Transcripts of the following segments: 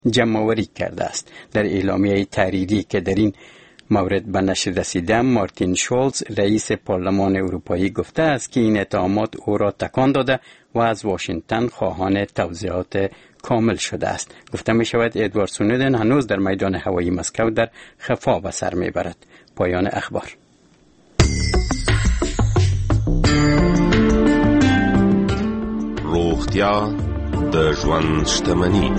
جمع‌آوری کرده است. در اعلامیه تحریری که در این مورد به نشر رسیده، مارتین شولز رئیس پارلمان اروپایی گفته است که این اتهامات او را تکان داده و از واشنگتن خواهان توضیحات کامل شده است. گفته می شود ادوارد سنودن هنوز در میدان هوایی مسکو در خفا به سر می برد. پایان اخبار. روغتیا د ژوند شتمني.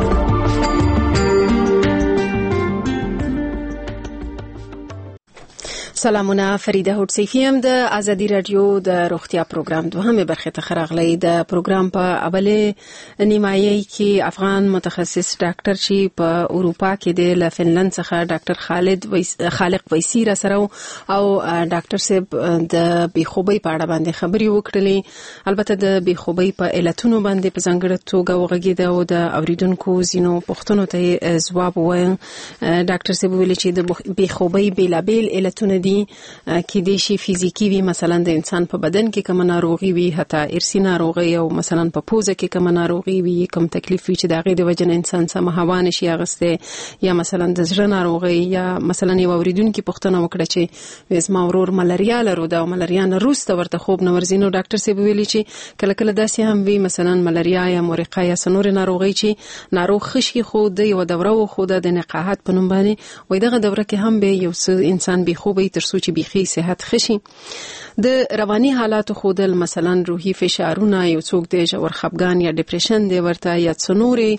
سلامونه، فریده هوډسیفی یم د ازادي رادیو د روغتیا پروګرام دوهمه برخه ته خراغلی. د پروګرام په اوله نیمایي کې افغان متخصص ډاکټر چې په اروپا کې د فنلند څخه ډاکټر خالق ویسی را سره او ډاکټر صاحب د بیخوبۍ په اړه باندې خبري وکړلې. البته د بیخوبۍ په علتونو باندې په ځانګړې توګه وغږیده او د اوریدونکو زینو پوښتنو ته ځواب وویل. ډاکټر صاحب ویلي چې د بیخوبۍ بیلابیل علتونه دي کې د شي فزیکی وي، مثلا د انسان په بدن کې کوم ناروغي وي، حتی ارثي ناروغي، او مثلا په پوزه کې کوم ناروغي وي، کوم تکلیف وي چې د هغې د وجه نه انسان سم هوا نشي اغسته، یا مثلا د زړه ناروغي، یا مثلا یو اوریدونکو پوښتنه وکړه چې زما ورور ملاریا لرو دا ملاریا نه روسته ورته خوب نه ورځي. نو ډاکټر صاحب ویلي چې کله کله داسې هم وي، مثلا ملاریا یا مورقه یا سنور ناروغي چې ناروغ خشي خو د یو دوره و خو د نقاحت په نوم باندې وای دغه دوره کې هم به یو انسان به خوبه تر څو چې بيخي صحت خشي. د رواني حالات خودل، مثلا روحي فشارونه، یو څوک د ژور خپګان یا ډیپریشن دی ورته، یا څنوري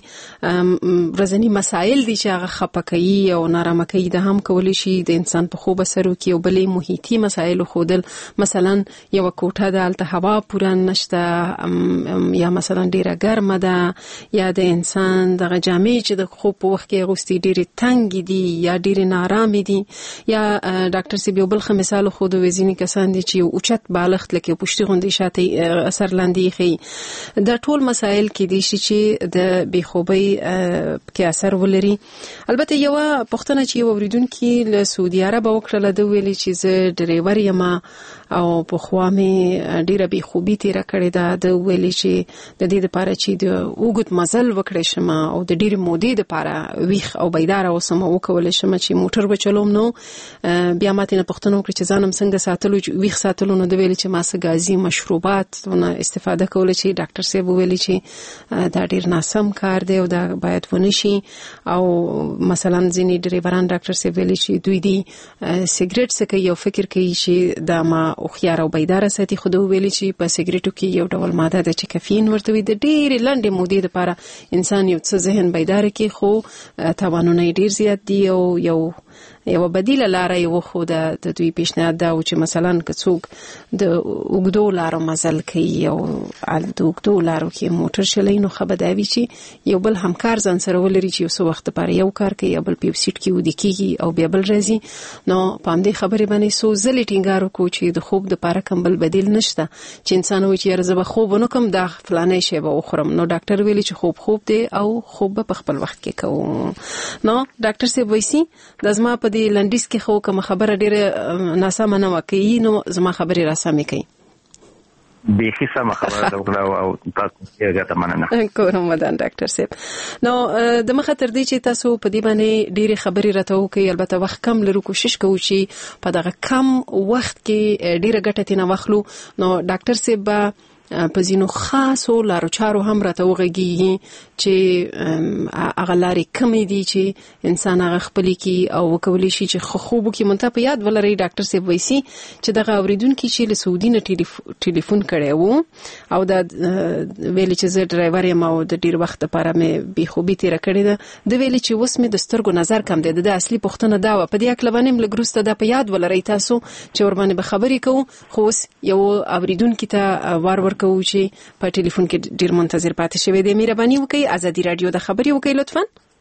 ورځنی مسایل دي چې هغه خپکایي او نارامه کوي، د هم کولی شي د انسان په خوب سره کې او بلې محیطي مسایل خودل، مثلا یو کوټه د الته هوا پوره نشته، یا مثلا ډیره ګرمه ده، یا د انسان د جامې چې د خوب په وخت کې غوستي ډیره تنګ دي یا ډیره نارامه دي، یا ډاکټر سی بل مثال خود وزینی کسان دي چې اوچت بالغت لکه پښتي غوندي شاته اثر لاندې خي. د ټول مسایل کې دي چې د بیخوبۍ کې اثر ولري. البته یو پښتنه چې اوریدونکو له سعودي عرب وکړه د ویلي چې زه ډرایور یم او په خوا مې ډیره بیخوبي تیر کړې ده، د ویلي چې د دې لپاره چې د اوګد مزل وکړې شم او د ډیره مودې لپاره ویخ او بیدار اوسم او کول شم چې موټر وچلوم. نو بیا ماته نه پښتنو کړ چې ځانم څنګه ساتلو، ویخ ساتلو نو د ویلي چې ما سه غازي مشروبات نه استفاده کول، چې ډاکټر صاحب ویلي چې دا ډیر ناسم کار دی او دا باید ونشي. او مثلا ځینې ډرایوران ډاکټر صاحب ویلي چې دوی دی سیګریټ څخه یو فکر کوي چې دا ما او خيار او بیدار ساتي. خو دوی ویلي چې په سیګریټو کې یو ډول ماده ده چې کافین ورته وي، د ډیر لنډې مودې لپاره انسان یو څه ذهن بیدار کوي، خو توانونه ډیر زیات دي. او یو بدیله لار یو خو د دوی پیشنهاد دا و چې مثلا که څوک د اوګدو لارو مزل کوي او د اوګدو لارو کې موټر چلوي، نو خبرداري چې یو بل همکار ځان سره ولري چې یو څه وخت لپاره یو کار کوي، یو بل په سیټ کې ودی کیږي او بیا بل راځي. نو پام دې خبرې باندې سو زلې ټینګار کو چې د خوب د لپاره کوم بل بدیل نشته، چې انسان وایي چې زه به خوب نه کوم دا فلانه شی به وخورم. نو ډاکټر ویلي چې خوب دی او خوب په خپل وخت کې کوم. نو ډاکټر سی وایي د زما په دې لنډیس کې خو کوم خبره ډیره ناسمه نه وکړي، نو زما خبرې را سمې کوي. بیخي سم خبره ده او تاسو یې ګټه مننه کوم مدان ډاکټر صاحب. نو د مخه تر دې چې تاسو په دې باندې ډیره خبرې راته وکړي، البته وخت کم لرو، کوشش کوو چې په دغه کم وخت کې ډیره ګټه تنه واخلو. نو ډاکټر صاحب په ځینو خاصو لارو چارو هم راته وغږیږي چې هغه لارې کمې دي چې انسان هغه خپلې کی او وکولی شي چې خوب کې مونته په یاد ولري. ډاکټر صاحب وایي چې دغه اوریدونکو چې له سعودي نه ټلیفون کړي وو او دا ویلي چې زه ډرایور یم او د ډیر وخت لپاره مې بیخوبي تیر کړې ده، د ویلي چې اوس مې د سترګو نظر کم دی. د اصلي پوښتنه دا و په دې اکل باندې لګروسته دا په یاد ولري تاسو چې ور باندې به خبرې کوو. خو اوس یو اوریدونکو ته ور کو چې په ټلیفون کې ډیر منتظر پاتې شوی دی. مهرباني وکړئ ازادي رادیو د خبري وکړئ لطفا.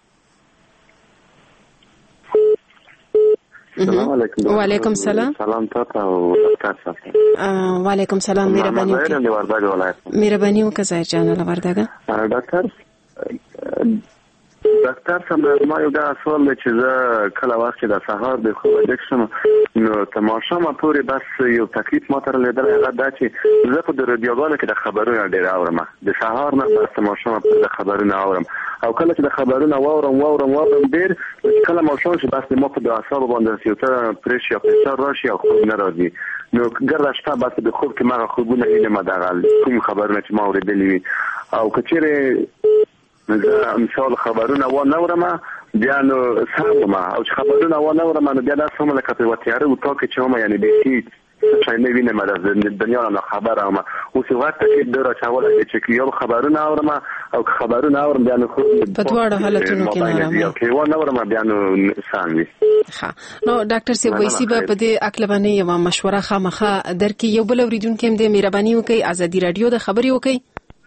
السلام علیکم. وعلیکم السلام. سلام تاسو او تاسو. وعلیکم السلام. مهرباني وکړئ. مهرباني وکړئ ځای جان له وردګه. ډاکټر ډاکټر صاحب ما یو دا سوال چې زه کله وخت د سهار د خوب ډکشم نو تماشا ما پورې بس یو تکلیف ما تر لیدل هغه دا چې زه په رادیوګانو کې د خبرونو ډیر اورم د سهار نه بس تماشا ما د خبرونو اورم او کله چې د خبرونو واورم ډیر کله ما شون چې بس ما په اعصاب باندې یو څه پریشر یا فشار راشي او خوب نه راځي نو ګرځا شپه بس د خوب کې ما خوبونه نه مدغل کوم خبرونه چې ما اوریدلې او کچېره مثال خبرونه و نورم بیا نو سمه او چې خبرونه و نورم نو بیا د سمه لکه په وتیاره او تا کې چې ما یعنی د هیڅ څه نه وینم د دنیا نه خبره ما او څه وخت کې ډېر چاوله چې یو خبرونه اورم او خبرونه اورم بیا نو په دواړو حالتونو کې نه راځي کې و نورم بیا نو سامي ها نو ډاکټر سی وایسي په دې اکل باندې یو مشوره خامخه درکې یو بل اوریدونکو هم د مهرباني وکي ازادي رادیو د خبري وکي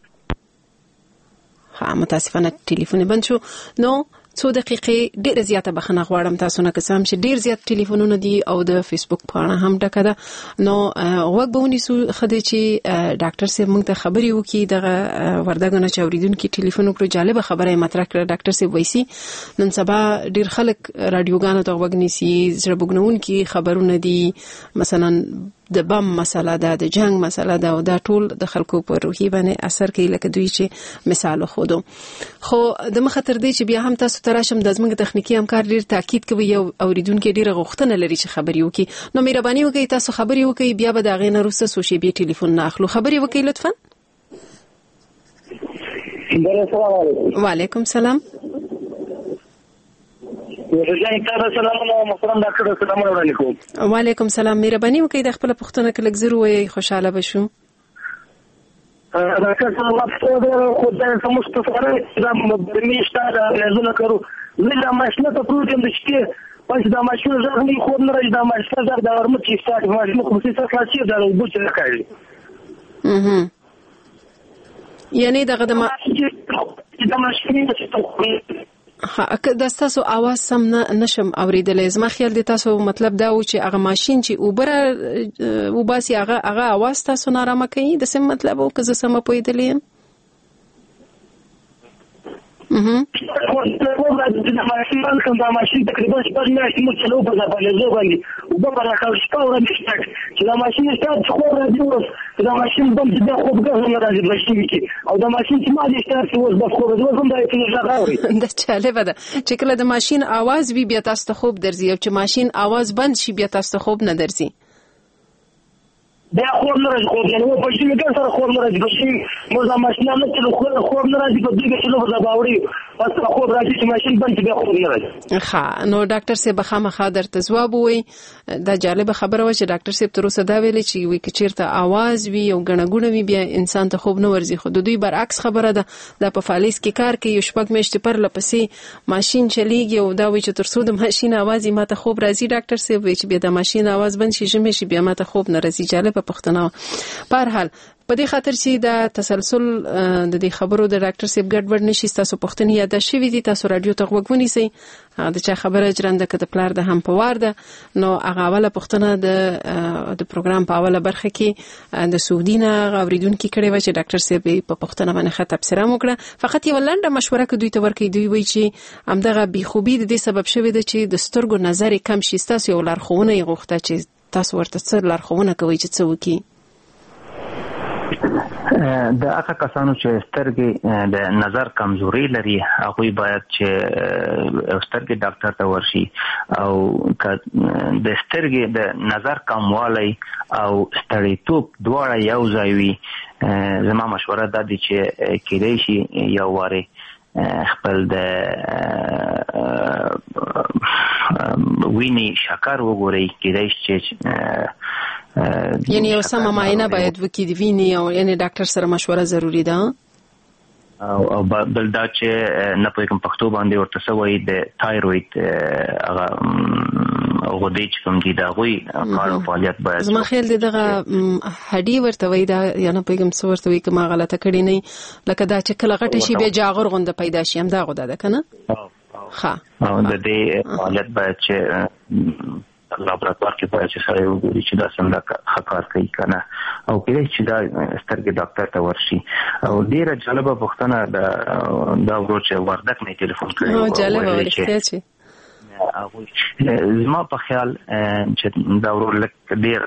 ها متاسفانه ټلیفون بند شو نو څو دقیقې ډېر زیاته بخنه غواړم تاسو نه قسم چې ډېر زیات ټلیفونونه دي او د فیسبوک پاڼه هم ډکه ده نو وګ بونی سو خدای چې ډاکټر سیب موږ ته خبري وکي دغه وردګونه چې اوریدونکو ټلیفون وکړو جالب خبره مطرح کړه ډاکټر سیب وایسي نن سبا ډېر خلک رادیوګانو ته وګ نیسي زړه بګنون کی خبرونه دي مثلا د بم مسله ده د جنگ مسله ده او دا ټول د خلکو په روحي باندې اثر کوي لکه دوی چې مثال خودو خو د مخاطر دی چې بیا هم تاسو تراشم د زموږ تخنیکی همکار ډیر تاکید کوي یو اوریدونکو ډیره غوښتنه لري چې خبري وکي نو مهرباني وکړئ تاسو خبري وکړئ بیا به دا غینه روسه سوشي بیا ټلیفون نه اخلو خبري وکړئ لطفا وعلیکم السلام وعلیکم السلام مهرباني وکړئ د خپل پښتنه کلک زرو وي خوشاله بشو راکه الله په خدای سمو ستاره دا مدرمي شته لازم کړو زه ماشینه ته پروتین د شته پس دا ماشینه ځغلي خو نه راځي دا ماشینه زغ دا ورمت چې سټارټ ماشینه خو څه خاصه ده او بوچ نه کوي یعنی دغه د ماشینه چې ها د تاسو आवाज سم نشم اوریدلې زما خیال دي تاسو مطلب دا و چې هغه ماشين چې اوبره وباسي هغه आवाज تاسو نارامه کوي د سم مطلب او که زه سم پوهیدلې د ماشین تقریبا شپږ میاشتې مو چلو په ځای باندې او په راکاو شپه ورته چې د ماشین سټارټ خو راځي د ماشین بم د خوب غږ نه راځي بشي او د ماشین چې ما دې سټارټ اوس بس خو د وزن دای چې ځغاوري د چاله بده چې کله د ماشین आवाज وی بیا تاسو ته خوب درځي او چې ماشین आवाज بند شي بیا تاسو ته خوب نه درځي بیا خوب نه راځي خو یعنی په شي کې سره خوب نه راځي بشي مو د ماشین نه چې خوب نه راځي په دې کې چې نو زباوري پس خوب راځي چې ماشین بند بیا خوب نه راځي ښه نو ډاکټر صاحب خامخا درته جواب وي دا جالب خبره و چې ډاکټر صاحب تر اوسه دا ویلي چې وی کچیرته आवाज وی او غنغونه وی بیا انسان ته خوب نه ورځي خو دوی برعکس خبره ده د په فالیس کې کار کوي شپږ میاشتې پر لپسې ماشین چلیږي او دا وی چې تر څو د ماشین आवाज ماته خوب راځي ډاکټر صاحب وی چې بیا د ماشین आवाज بند شي جمع شي بیا ماته خوب نه راځي جالب پښتنه په هر حال په دې خاطر چې دا تسلسل د دې خبرو د ډاکټر صاحب ګډوډ نشي تاسو پښتني یاد شوي دي تاسو رادیو ته وګونی سي د چا خبره جرنده کده پلار د هم په وار ده نو هغه اوله پښتنه د پروګرام په اوله برخه کې د سعودینا اوریدونکو کړي و چې ډاکټر صاحب په پښتنه باندې خط تبصره وکړه فقط یو لنډه مشوره کوي دوی ته ورکړي دوی وایي چې همدغه بيخوبي د دې سبب شوی دی چې د سترګو نظر کم شي تاسو یو لارښوونه یې غوښته چې تاسو ورته څه لارښوونه کوي چې څه وکړي د هغه کسانو چې سترګې د نظر کمزوري لري هغه باید چې سترګې ډاکټر ته ورشي او د سترګې د نظر کموالی او ستړیتوب دواړه یو ځای وي زما مشوره دا دی چې کېدای شي یو واره خپل د ویني شکر وګورئ کېدای شي چې یعنی یو سم معاینه باید وکړي د ویني او یعنی ډاکټر سره مشوره ضروری ده او بل دا چې نه پوهیږم پښتو باندې ورته سوی د تایروید هغه غوډې چې کوم دي دا غوي کار فعالیت باید زما خیال دی دغه هډي ورته وای دا یا نه پوهیږم څه ورته وای کومه غلطه کړی نه لکه دا چې کله غټه شي بیا جاغور غونډه پیدا شي هم دا غوډه ده کنه ها او د دې فعالیت باید چې لابراتوار کې باید چې سره وګوري چې دا څنګه کار کوي کنه او کله چې دا سترګې ډاکټر ته ورشي. او ډیره جالبه پوښتنه دا ورو چې وردک نه ټلیفون کړی او جالبه ورته چې زما په خیال چې دا ورو لک ډیر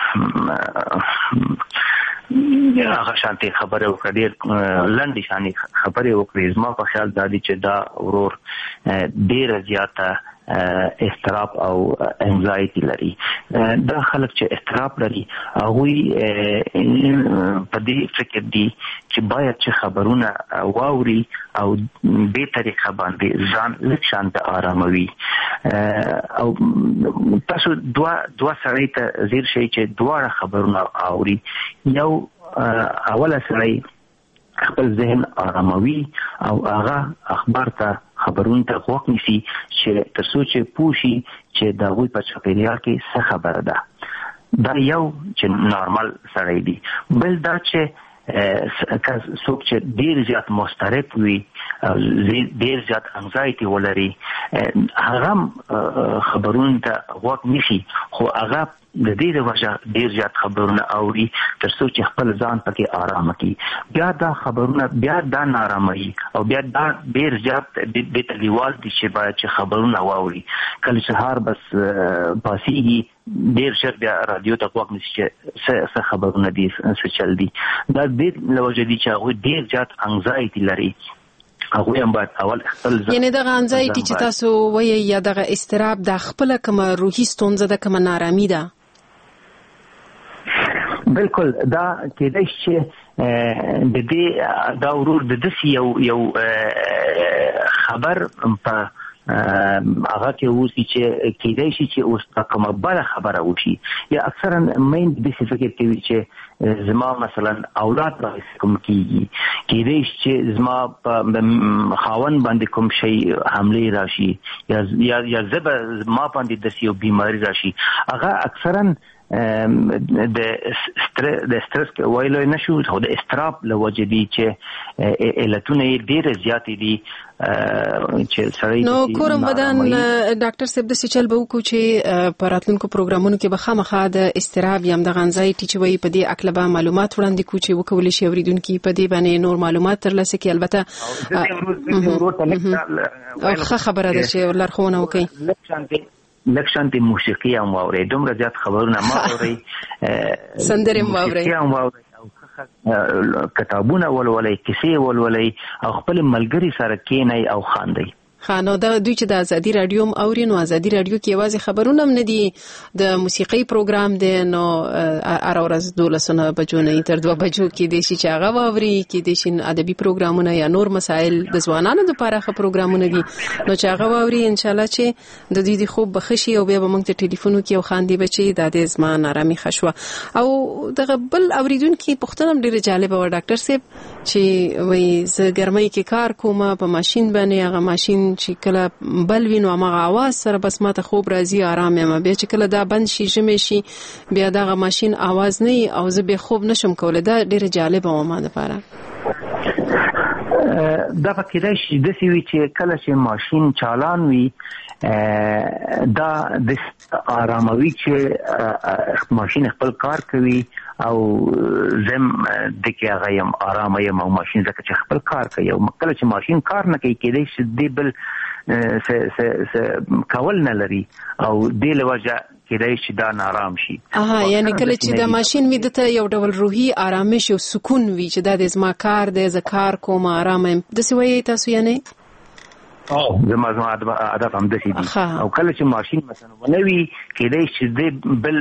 هغه شانتي خبره وکړه ډیر لنډی شانې خبره وکړې. زما په خیال دا دی چې دا ورور ډیر زیاته استراب او انزایټي لري. دا خلک چې استراب لري هغه په دې فکر دي چې باید چې خبرونه واوري او به طریقه باندې ځان لږ شانت آراموي. او تاسو دوا سړی ته زیر شي چې دواړه خبرونه اوري. یو اوله سړی خپل ذهن آراموي او هغه اخبار ته خبرونه ته غوږ نیسي چې ترڅو چې پوښي چې دا وی په چاپیریال کې څه خبره ده. دا یو چې نارمل سړی دی. بل دا چې څوک چې ډیر زیات مسترب وي ډیر زیات انزایټي ولري هغه خبرونه ته غوږ نیسي خو هغه د دې د وجه ډیر زیات خبرونه اوري ترڅو چې خپل ځان پکې آرام کړي. بیا دا خبرونه بیا دا نارامي او بیا دا ډیر زیات د تلیوال دي چې باید چې خبرونه واوري. کله سهار بس باسيږي ډیر شر بیا رادیو ته غوږ نیسي چې څه خبرونه دي څه چل دي. دا ډیر لوجه دي چې هغه ډیر زیات انزایټي لري. هغه هم باید اول خپل یعنی دغه انزایټي چې تاسو وایي یا دغه استراب د خپل کوم روحي ستونزه د کوم نارامي ده. بالکل دا کېدای شي د دې دا ورور د دې یو خبر په هغه کې اوسې چې کېدای شي چې اوس کومه بل خبره وشي یا اکثرا مین د څه فکر کوي چې زما مثلا اولاد راځي کوم کېدای شي چې زما په خاون باندې کوم شي حمله راشي یا زب ما باندې د یو بیماری راشي. هغه اکثرا د سترس وایلو نشو خو د استراب لوجه دي چې علتونه ډېر زیات دي چې سړی نو کورم بدن ډاکټر صاحب د سچل به وکړو چې پراتلونکو پروګرامونو کې به خامخا د استراب یم د غنځایټي چې وایي په دې اکلبه معلومات وړاندې کو چې وکول شي اوریدونکو په دې باندې نور معلومات ترلاسه کړي. البته ښه خبره ده چې لارښوونه وکړي. لکشانتي موسیقي هم واوري دومره زیات خبرونه ما واوري سندره هم واوري او کتابونه ولولي کیسې ولولي او خپل ملګری سره کینای او خاندي. خانو دا دوی چې د ازادي رادیو هم اوري نو ازادي رادیو کې یوازې خبرونه هم نه دي د موسیقي پروګرام دی نو ار ورځ 12 بجو نه تر 2 بجو کې د شي چې هغه واوري کې د شي ادبي پروګرامونه یا نور مسائل د ځوانانو لپاره خبر پروګرامونه دي نو چې هغه واوري ان شاء الله چې د دې خوب بخشي او بیا به موږ ته ټلیفون کې او خاندي بچي د دې زما نارامي خشوه. او دغه بل اوریدونکو پښتنه ډیره جالبه و ډاکټر صاحب چې وای ز ګرمۍ کې کار کوم په ماشين باندې هغه ماشين چې کله بل وینو هغه आवाज سره بس ماته خوب راځي آرام یم بیا چې کله دا بند شي جمع شي بیا دا ماشين आवाज نه او زه به خوب نشم کولای. دا ډیره جالبه و ما لپاره. دا فکر شي د سوي چې کله چې ماشين چالان وي دا د آراموي چې ماشين خپل کار کوي او زم دغه غیم آرام یم او ماشين زکه چې خپل کار کوي او کله چې ماشين کار نه کوي کېدای شي د بل کول نه لري او د لوجه کېدای شي دا نارام شي. یعنی کله چې د ماشين وي دته یو ډول روحي آرامش او سکون وي چې د زما کار د ذکر کوم آرام د سوي تاسو یعنی زما عادت هم دسی دي او کله چې ماشين مثلا ونوي کېدای شي د بل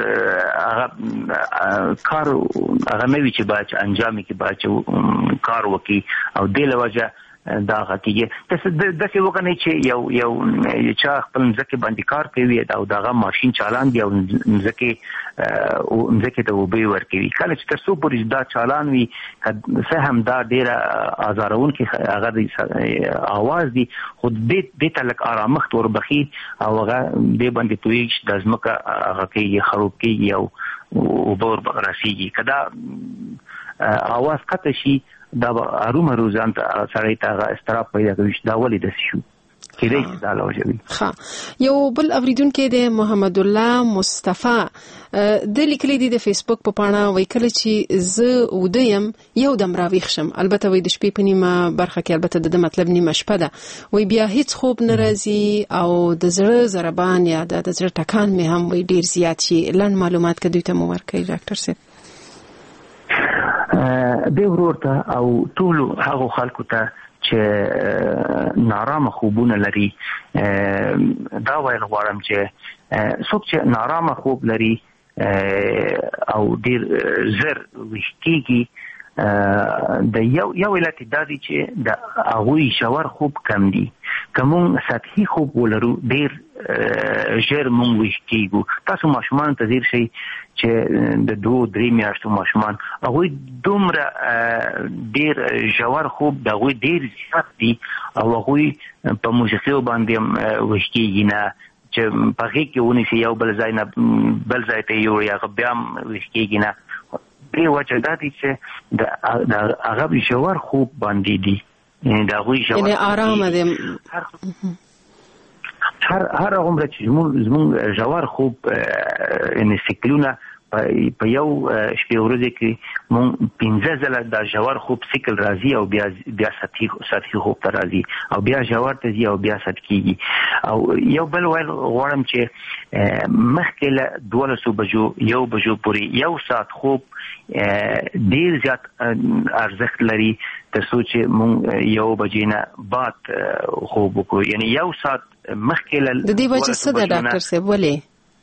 کار هغه نوي چې باید انجام کې باید کار وکي او د لوجه دا غتیږي د څه وکنه چې یو چا خپل ځکه باندې کار کوي او داغه ماشين چالان دی او ځکه ته وبې ورکوي کله چې تاسو پورې دا چالان وي څه هم دا ډیره آزارون کې هغه د आवाज دی خو دې تلک آرامښت وربخي او هغه دې باندې توي د ځمکه هغه کې خراب کېږي او وبور راسيږي کدا आवाज قطع شي دا اروم روزان سره ته استراب پیدا کوي دا ولې د شو کېدای شي دا لوجوي. ها یو بل اوریدونکو د محمد الله مصطفی د لیکلي دی د فیسبوک په پاڼه وای کله چې زه ودیم یو دم راویښ شم، البته وای د شپې په نیمه برخه کې البته د مطلب نیمه شپه ده، وای بیا هیڅ خوب نه راځي او د زړه ضربان یا د زړه ټکان مې هم وای ډیر زیات شي. لن معلومات کدوې ته مو ورکړي ډاکټر صاحب؟ د ورته او ټول هغه خلکو ته چې نارامه خوبونه لري دا وایل غواړم چې څوک چې نارامه خوب لري او ډیر زر وشتيږي د یو علت دا دی چې د هغوی ژور خوب کم دی. کوم سطحي خوب ولرو ډیر ژر مونږ وشتيږو. تاسو ماشومان ته ځیر شي چې د 2-3 میاشتو ماشومان هغوی دومره ډیر ژور خوب د هغوی ډیر زیات دي او هغوی په موسیقي باندې وشتيږي نه چې په هغې کې ونیسي یو بل ځای نه بل ځای ته یوړي هغه بیا هم وشتيږي نه. دې وجه دا دی چې د هغه ژور خوب باندې دي د هغوی ژور یعنې ارامه دی هر عمره چې زموږ ژور خوب یعنې سیکلونه په یو شپې ورځې کې مونږ 15 ځله د ژور خوب سیکل راځي او بیا سطحي خوب ته راځي او بیا ژور ته ځي او بیا سطحي کېږي. او یو بل ویل غواړم چې مخکې له 12 بجو 1 بجو پورې یو ساعت خوب ډیر زیات ارزښت لري تر څو چې مونږ 1 بجې نه بعد خوب وکړو. یعنی یو ساعت مخکې له د دې وجه څه ده ډاکټر صاحب؟ ولې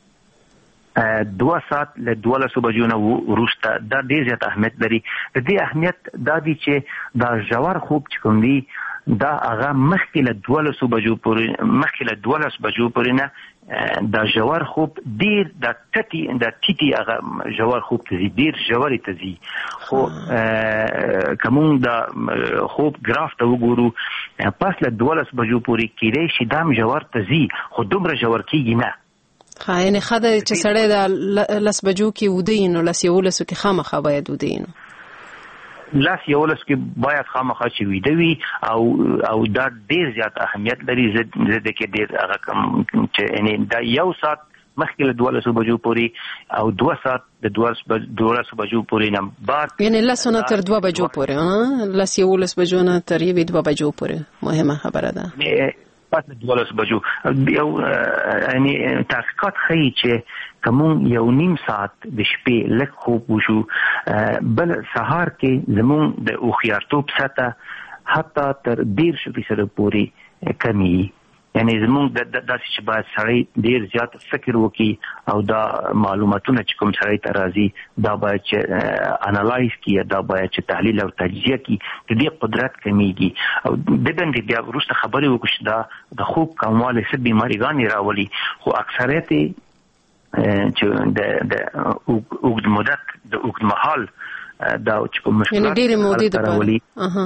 2 ساعت له 12 بجو نه وروسته دا ډیر زیات اهمیت لري. د دې اهمیت دا دی چې دا ژور خوب چې کوم دی دا هغه مخکې له 12 بجو پورې نه دا ژور خوب ډیر د ټیټي هغه ژور خوب ته ځي، ډیر ژورې ته ځي. خو کوم دا خوب ګراف ته وګورو پس له 12 بجو پورې کېدای شي دا هم ژور ته ځي خو دومره ژور کېږي نه. یعنې ښه ده چې سړی د 10 بجو کې وده نو 11 کې خامخا باید وده نو 11 کې باید خامخا چې ویده وي او دا ډیر زیات اهمیت لري. زه د کې ډیر هغه کوم چې یعنې دا یو ساعت مخکې له 12 بجو پورې او 2 ساعت د 12 بجو پورې نه بعد یعنې 10 نه تر 2 بجو پورې 11 بجو نه تر 2 بجو پورې مهمه خبره ده. پس 12 بجو یو یعنی تحقیقات ښیي چې کوم یو نیم ساعت د شپې لږ خوب وشو بل سهار کې زموږ د هوښیارتوب سطح حتی تر 10% پورې کمی. یعنی زموږ داسې چې باید سړی ډیر زیات فکر وکړي او دا معلوماتونه چې کوم سړی ته راځي دا باید چې انالایز کړي، دا باید چې تحلیل او تجزیه کړي. د دې قدرت کمیږي او د باندې بیا وروسته خبرې وکړو چې دا د خوب کموالی څه بیماریګانې راولي. خو اکثریت چې د اوږد مدت د اوږد مهال دا چې کوم مشکلات راولي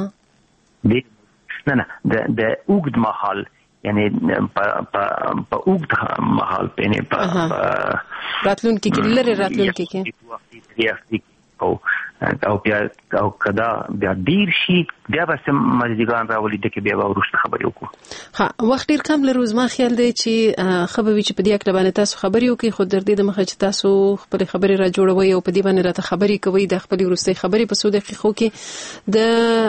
نه د اوږد مهال یعنی په اوږد مهال یعنی په راتلونکي کې لري راتلونکي کې او بیا او کدا بیا ډیر شي بیا به سم مزدګان راولي د کې بیا ورسته خبرې وکړو. ها وخت ډیر کم لري. زما خیال دی چې خبروي چې په دې اړه باندې تاسو خبرې وکړي خو در دې د مخه چې تاسو خپل خبرې را جوړوي او په دې باندې راته خبرې کوي د خپل ورستي خبرې په 2 دقیقو کې د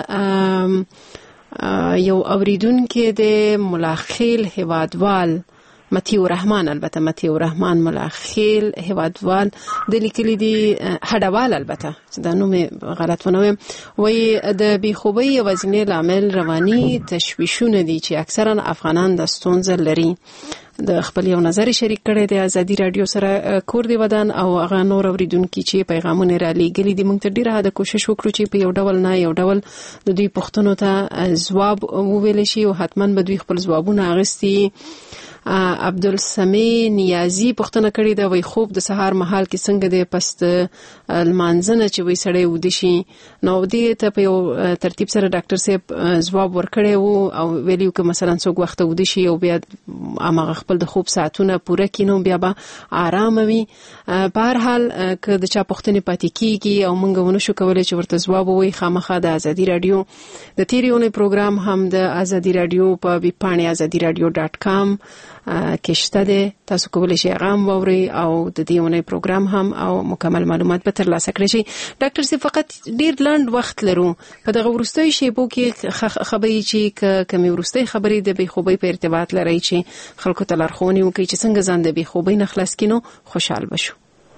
یو اوریدونکو د ملاخیل هوادوال متیو رحمان، البته متیو رحمان ملاخیل هوادوال د لیکلي دی هډوال، البته دا نوم غلط ونوم، وای د بیخوبي یوازینی لامل رواني تشویشونه دي چې اکثرا افغانان د ستونزه لري. د خپل یو نظر شریک کړی د ازادي رادیو سره کور دی ودان او هغه نور اوریدونکو چې پیغامونه را لېږلي دي موږ ته ډیره د کوشش وکړو چې په یو ډول نه یو ډول د دوی پوښتنو ته ځواب وویل شي او حتما به دوی خپل ځوابونه اغستي. عبدالسمی نیازی پوښتنه کړې ده، وای خوب د سهار مهال کې څنګه دی پس د لمانځنه چې وای سړی ودی شي؟ نو دې ته په یو ترتیب سره ډاکټر صاحب ځواب ورکړی وو او ویلیو که مثلا څوک وخت ودی شي او بیا هغه خپل د خوب ساعتونه پوره کینو بیا به آرام وي. په هر حال که د چا پوښتنې پاتې کیږي او موږ ونه شو کولای چې ورته ځواب ووایو، خامخا د ازادي رادیو د تیرې اونۍ پروګرام هم د ازادي رادیو په ویبپاڼې azadiradio.com کې شته دی، تاسو کولی شئ هغه هم واورئ او د دې اونۍ پروګرام هم او مکمل معلومات به ترلاسه کړئ شئ. ډاکټر صاحب فقط ډیر لنډ وخت لرو، په دغه وروستیو شیبو کې خبرې چې کمی وروستۍ خبرې د بېخوبۍ په ارتباط لري چې خلکو ته لارښوونې وکړي چې څنګه ځان د بېخوبۍ نه خلاص کړو، خوشحال بشو.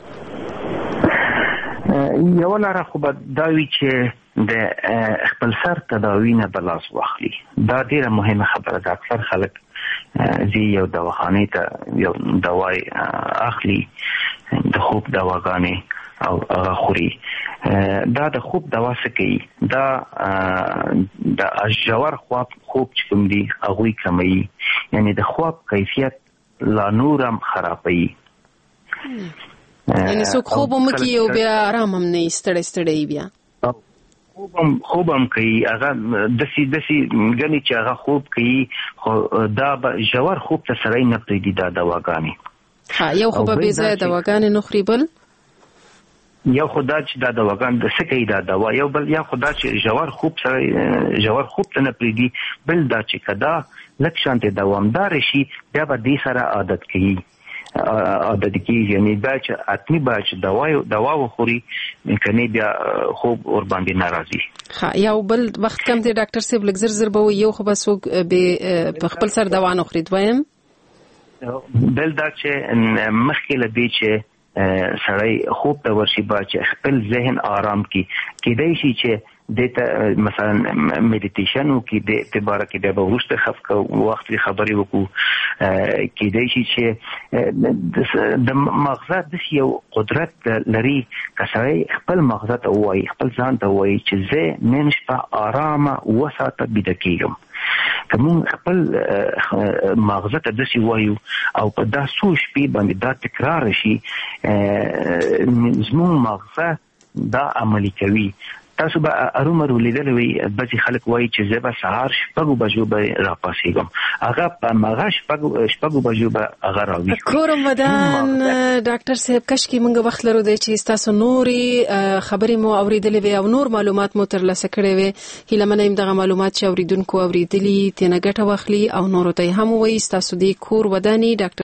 یو لاره خو به دا وي چې د خپل سر تداوی نه بلاس واخلي. دا ډیره مهمه خبره ده. اکثر خلک زی یو دواخانه ته یو دوای اخلي، د خوب دواګانې او هغه خوري. دا د خوب دوا څه کوي؟ دا د ژور خوب چې کوم دی هغه کموي، یعنی د خوب کیفیت لا نورم خرابوي. یعنی څوک خوب هم کوي او بیا آرام هم نه ستړی بیا خوب هم کوي، هغه دسی غني چې هغه خوب کوي، خو دا به ژور خوب ته سره نه پریږدي دا دواګانې. یو خو به بې ځایه دواګانې نه خوري، بل یو خدا چې دا دواګان د سکه دا دوا، یو بل یا خدا چې ژور خوب ته نه پریږدي، بل دا چې کدا لک شانته دوامدار شي بیا به دې سره عادت کوي. یعنی دا چې اتمی با چې دوا وخوري کني بیا خوب ور باندې ناراضي. یو بل وخت کم دی ډاکټر صاحب لږ زر به یو خو بس په خپل سر دوا نه خوري. دویم بل دا چې مخکې لدی چې سړی خوب ته ورشي با چې خپل ذهن آرام کیدای شي چې دته مثلا میډیټیشن وکي د اعتبار کې د ورسته خفقه وخت خبرې وکړو، کیدای شي چې د مغزه د یو قدرت لري کسای خپل مغزه ته وایي، خپل ځان ته وایي چې زه نن شپه آرامه وساته بيد کېږم. کوم خپل مغزه ته د سی وایو او په داسو شپې باندې دا تکرار شي، زموږ مغزه دا عملي کوي. تاسو به ارومرو لیدلې وي بعضي خلک وایي چې زه به سهار 6 بجو به راپاسېږم، هغه په مغه 6 بجو به هغه راوي. کورم ودان ډاکټر صاحب کشکې موږ وخت لرو دی چې تاسو نوري خبرې مو اوریدلې وي او نور معلومات مو ترلاسه کړې وي. هیله منم دغه معلومات چې اوریدونکو اوریدلي تنه ګټه واخلي او نورو ته هم وایي تاسو دې کور وداني ډاکټر